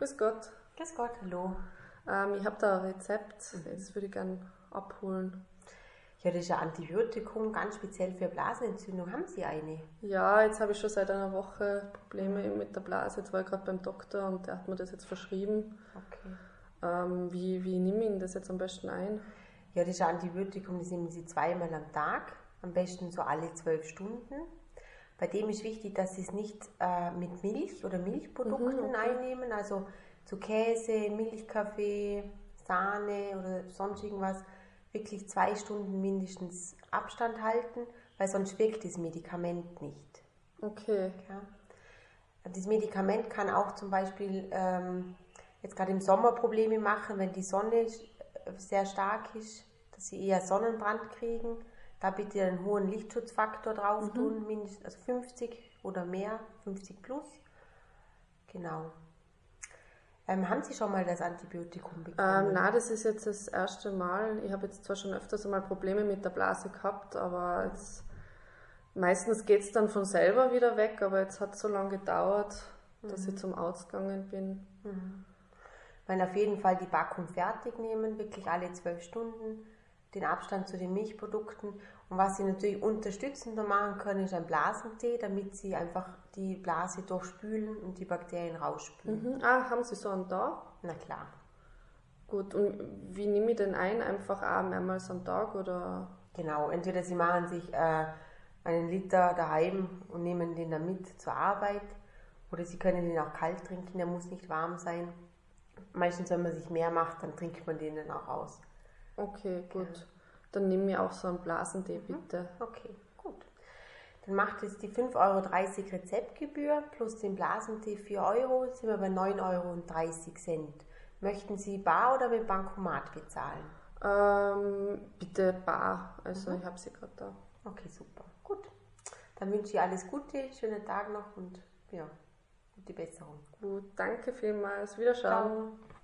Grüß Gott. Grüß Gott, hallo. Ich habe da ein Rezept, das würde ich gerne abholen. Ja, das ist ein Antibiotikum, ganz speziell für Blasenentzündung. Haben Sie eine? Ja, jetzt habe ich schon seit einer Woche Probleme mit der Blase. Jetzt war ich gerade beim Doktor und der hat mir das jetzt verschrieben. Okay. Wie nehme ich denn das jetzt am besten ein? Ja, das ist ein Antibiotikum, das nehmen Sie zweimal am Tag, am besten so alle 12 Stunden. Bei dem ist wichtig, dass Sie es nicht mit Milch oder Milchprodukten okay. einnehmen, also zu Käse, Milchkaffee, Sahne oder sonst irgendwas. Wirklich 2 Stunden mindestens Abstand halten, weil sonst wirkt das Medikament nicht. Okay. Ja. Das Medikament kann auch zum Beispiel jetzt gerade im Sommer Probleme machen, wenn die Sonne sehr stark ist, dass sie eher Sonnenbrand kriegen. Da bitte einen hohen Lichtschutzfaktor drauf tun, mindestens also 50 oder mehr, 50 plus. Genau. Haben Sie schon mal das Antibiotikum bekommen? Nein, das ist jetzt das erste Mal. Ich habe jetzt zwar schon öfters einmal Probleme mit der Blase gehabt, aber meistens geht es dann von selber wieder weg, aber jetzt hat es so lange gedauert, dass ich zum Arzt gegangen bin. Man auf jeden Fall die Packung fertig nehmen, wirklich alle 12 Stunden, den Abstand zu den Milchprodukten. Und was Sie natürlich unterstützender machen können, ist ein Blasentee, damit Sie einfach die Blase durchspülen und die Bakterien rausspülen. Haben Sie so einen da? Na klar. Gut, und wie nehme ich den ein? Einfach auch mehrmals am Tag oder? Genau, entweder Sie machen sich einen Liter daheim und nehmen den dann mit zur Arbeit, oder Sie können den auch kalt trinken, der muss nicht warm sein. Meistens, wenn man sich mehr macht, dann trinkt man den dann auch aus. Okay, gut. Dann nehme ich auch so einen Blasentee, bitte. Okay, gut. Dann macht es die 5,30 € Rezeptgebühr plus den Blasentee 4 Euro, sind wir bei 9,30 €. Möchten Sie bar oder mit Bankomat bezahlen? Bitte bar, also ich habe sie gerade da. Okay, super. Gut. Dann wünsche ich alles Gute, schönen Tag noch und ja, gute Besserung. Gut, danke vielmals. Wiederschauen. Ciao.